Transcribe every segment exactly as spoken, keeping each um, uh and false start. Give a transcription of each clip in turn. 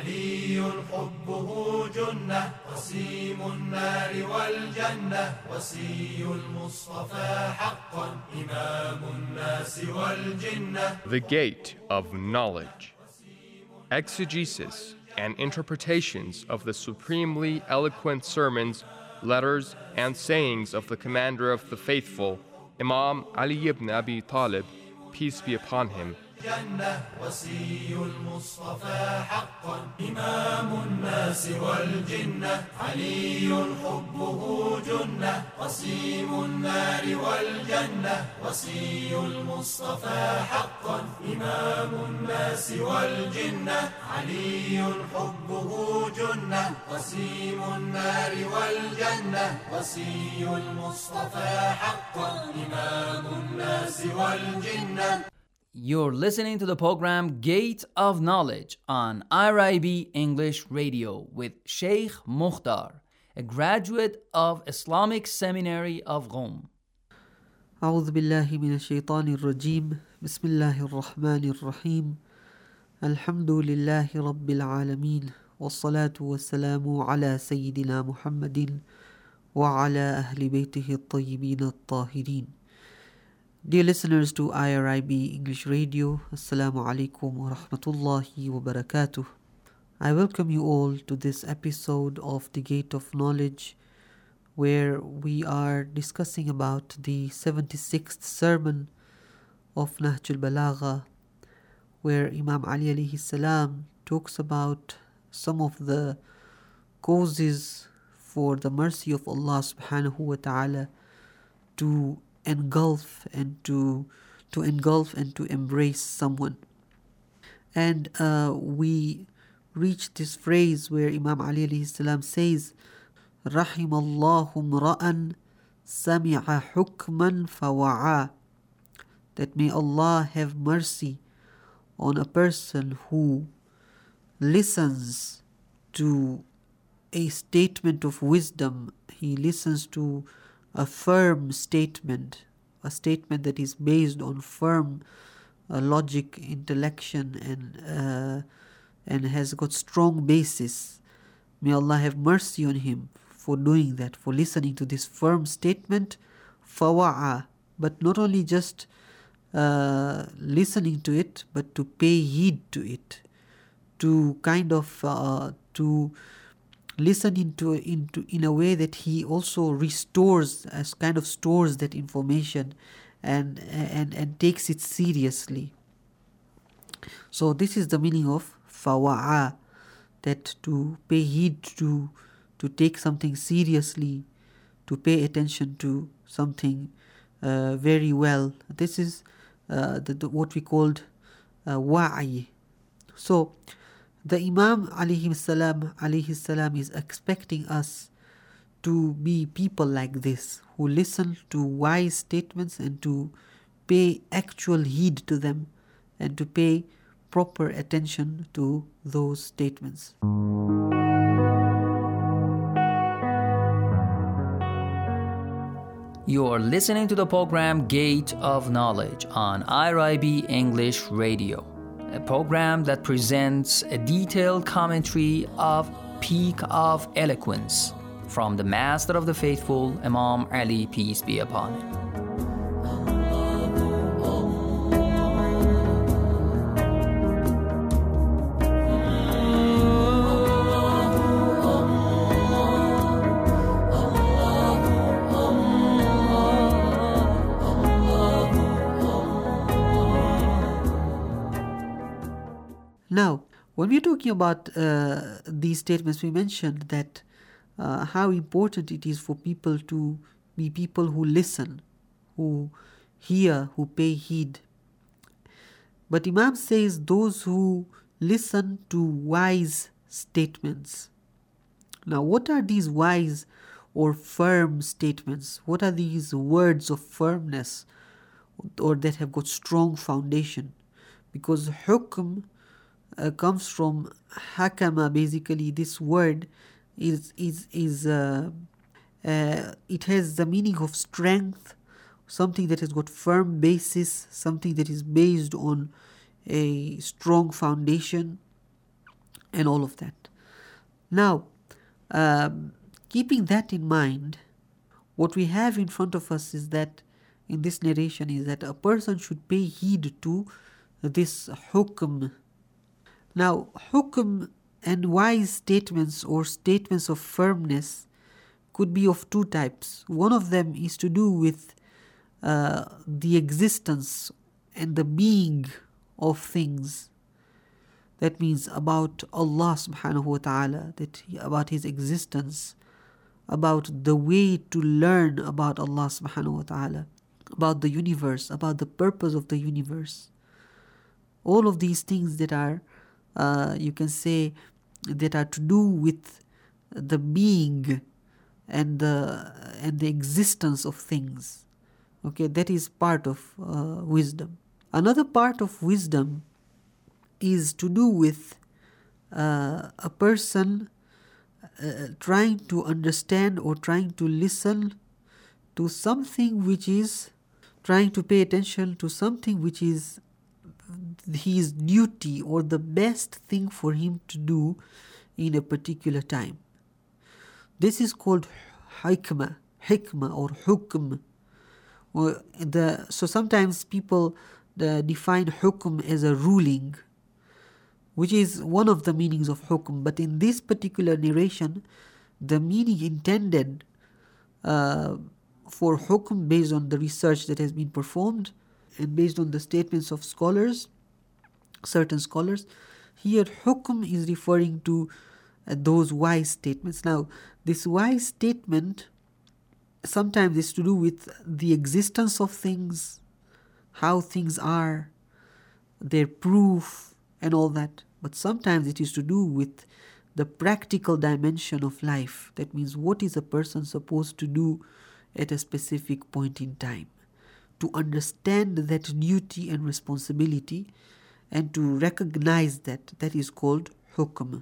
علي حبه جنة قسيم النار والجنة وصي المصطفى حقا إمام الناس والجنة. The Gate of Knowledge. Exegesis and interpretations of the supremely eloquent sermons, letters, and sayings of the Commander of the Faithful, Imam Ali ibn Abi Talib, peace be upon him. جنة وصي المصطفى حقا إمام الناس والجنة علي حبه جنة قسيم النار والجنة وصي المصطفى حقا إمام الناس والجنة علي حبه جنة قسيم النار والجنة وصي المصطفى حقا إمام الناس والجنة. You're listening to the program Gate of Knowledge on I R I B English Radio with Sheikh Mukhtar, a graduate of Islamic Seminary of Qom. أعوذ بالله من الشيطان الرجيم بسم الله الرحمن الرحيم الحمد لله رب العالمين والصلاة والسلام على سيدنا محمد وعلى أهل بيته الطيبين الطاهرين. Dear listeners to I R I B English Radio, Assalamu alaikum wa rahmatullahi wa barakatuh. I welcome you all to this episode of The Gate of Knowledge, where we are discussing about the seventy-sixth sermon of Nahj al-Balagha, where Imam Ali alayhi salam talks about some of the causes for the mercy of Allah subhanahu wa ta'ala to engulf and to to engulf and to embrace someone. And uh, we reach this phrase where Imam Ali alayhi salam says, رحم الله امرأً سمع حكماً فوعى, that may Allah have mercy on a person who listens to a statement of wisdom. He listens to a firm statement, a statement that is based on firm uh, logic, intellection, and uh, and has got strong basis. May Allah have mercy on him for doing that, for listening to this firm statement, fawa'a, but not only just uh, listening to it, but to pay heed to it, to kind of uh, to listen into into in a way that he also restores, as kind of stores that information and and and takes it seriously. So this is the meaning of fawa'a, that to pay heed to, to take something seriously, to pay attention to something uh, very well. This is uh, the, the, what we called uh, wa'i. So the Imam alayhi salam, alayhi salam is expecting us to be people like this, who listen to wise statements and to pay actual heed to them and to pay proper attention to those statements. You are listening to the program Gate of Knowledge on I R I B English Radio, a program that presents a detailed commentary of Peak of Eloquence from the Master of the Faithful, Imam Ali, peace be upon him. Now, when we're talking about uh, these statements, we mentioned that uh, how important it is for people to be people who listen, who hear, who pay heed. But Imam says those who listen to wise statements. Now, what are these wise or firm statements? What are these words of firmness or that have got strong foundation? Because hukm Uh, comes from hakama. Basically, this word is is is uh, uh, it has the meaning of strength, something that has got firm basis, something that is based on a strong foundation. and all of that. Now, um, keeping that in mind, what we have in front of us is that in this narration is that a person should pay heed to this hukm. Now, hukm and wise statements or statements of firmness could be of two types. One of them is to do with uh, the existence and the being of things. That means about Allah subhanahu wa ta'ala, that he, about His existence, about the way to learn about Allah subhanahu wa ta'ala, about the universe, about the purpose of the universe. All of these things that are, uh, you can say, that are to do with the being and the and the existence of things. Okay, that is part of uh, wisdom. Another part of wisdom is to do with uh, a person uh, trying to understand or trying to listen to something which is, trying to pay attention to something which is his duty or the best thing for him to do in a particular time. This is called hikmah, hikmah or hukm. Or the, so sometimes people the, define hukm as a ruling, which is one of the meanings of hukm. But in this particular narration, the meaning intended uh, for hukm, based on the research that has been performed and based on the statements of scholars, certain scholars, here hukm is referring to uh, those wise statements. Now, this wise statement sometimes is to do with the existence of things, how things are, their proof and all that. But sometimes it is to do with the practical dimension of life. That means, what is a person supposed to do at a specific point in time? To understand that duty and responsibility and to recognize that, that is called hukm.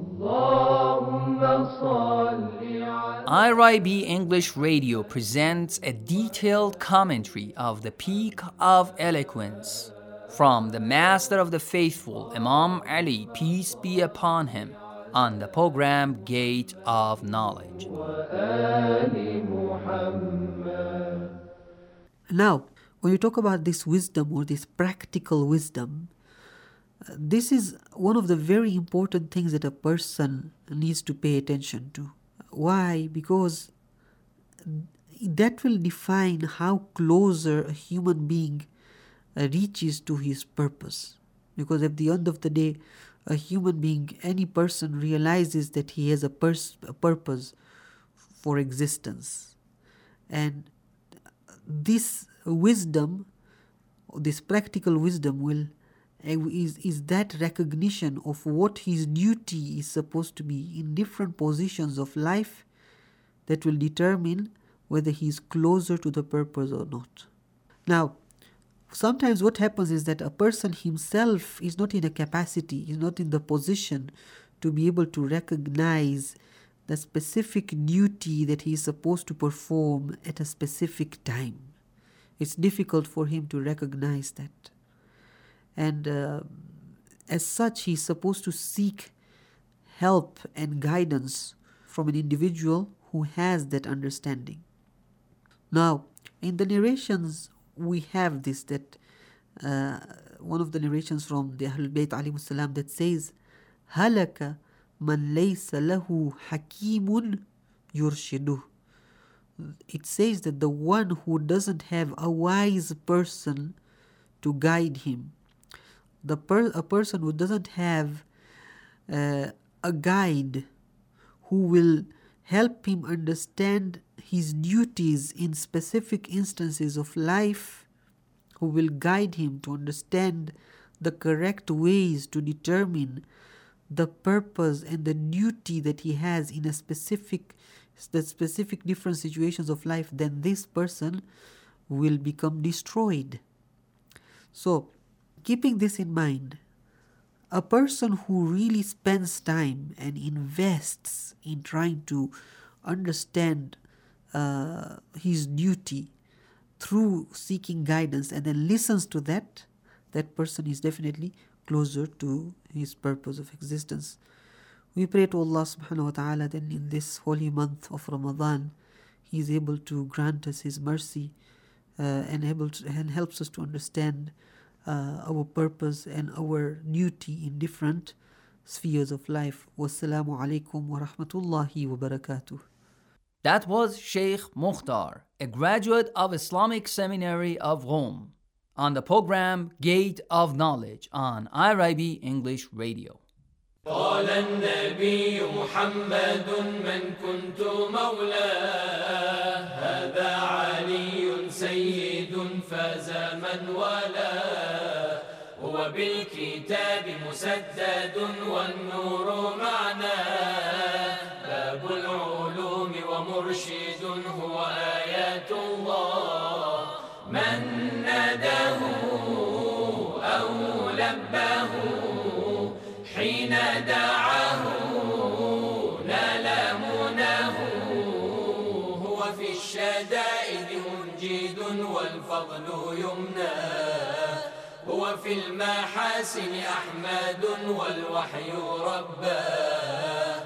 I R I B English Radio presents a detailed commentary of the Peak of Eloquence from the Master of the Faithful, Imam Ali, peace be upon him, on the program Gate of Knowledge. Now, when you talk about this wisdom or this practical wisdom, uh, this is one of the very important things that a person needs to pay attention to. Why? Because that will define how closer a human being uh, reaches to his purpose. Because at the end of the day, a human being, any person realizes that he has a, pers- a purpose for existence. And this wisdom, this practical wisdom will is, is that recognition of what his duty is supposed to be in different positions of life that will determine whether he is closer to the purpose or not. Now, sometimes what happens is that a person himself is not in a capacity, is not in the position to be able to recognize the specific duty that he is supposed to perform at a specific time. It's difficult for him to recognize that. And uh, as such, he is supposed to seek help and guidance from an individual who has that understanding. Now, in the narrations, we have this, that uh, one of the narrations from the Ahlul Bayt alayhimus salam that says, "Halaka man laysa lahu hakimun yurshiduh." It says that the one who doesn't have a wise person to guide him, the per- a person who doesn't have uh, a guide who will help him understand his duties in specific instances of life, who will guide him to understand the correct ways to determine the purpose and the duty that he has in a specific the specific different situations of life, then this person will become destroyed. So, keeping this in mind, a person who really spends time and invests in trying to understand uh, his duty through seeking guidance and then listens to that, that person is definitely closer to his purpose of existence. We pray to Allah subhanahu wa ta'ala that in this holy month of Ramadan, He is able to grant us His mercy uh, and able to, and helps us to understand uh, our purpose and our duty in different spheres of life. Wassalamu alaikum wa rahmatullahi wa barakatuh. That was Sheikh Mukhtar, a graduate of Islamic Seminary of Rome, on the program Gate of Knowledge on I R I B English Radio. قال النبي محمد من كنت مولاه هذا علي سيد فاز من والاه هو بالكتاب مسدد والنور معناه باب العلوم ومرشد هو آيات الله من ناداه أو لباه حين دعاه نال مناه هو في الشدائد منجد والفضل يمناه هو في المحاسن أحمد والوحي رباه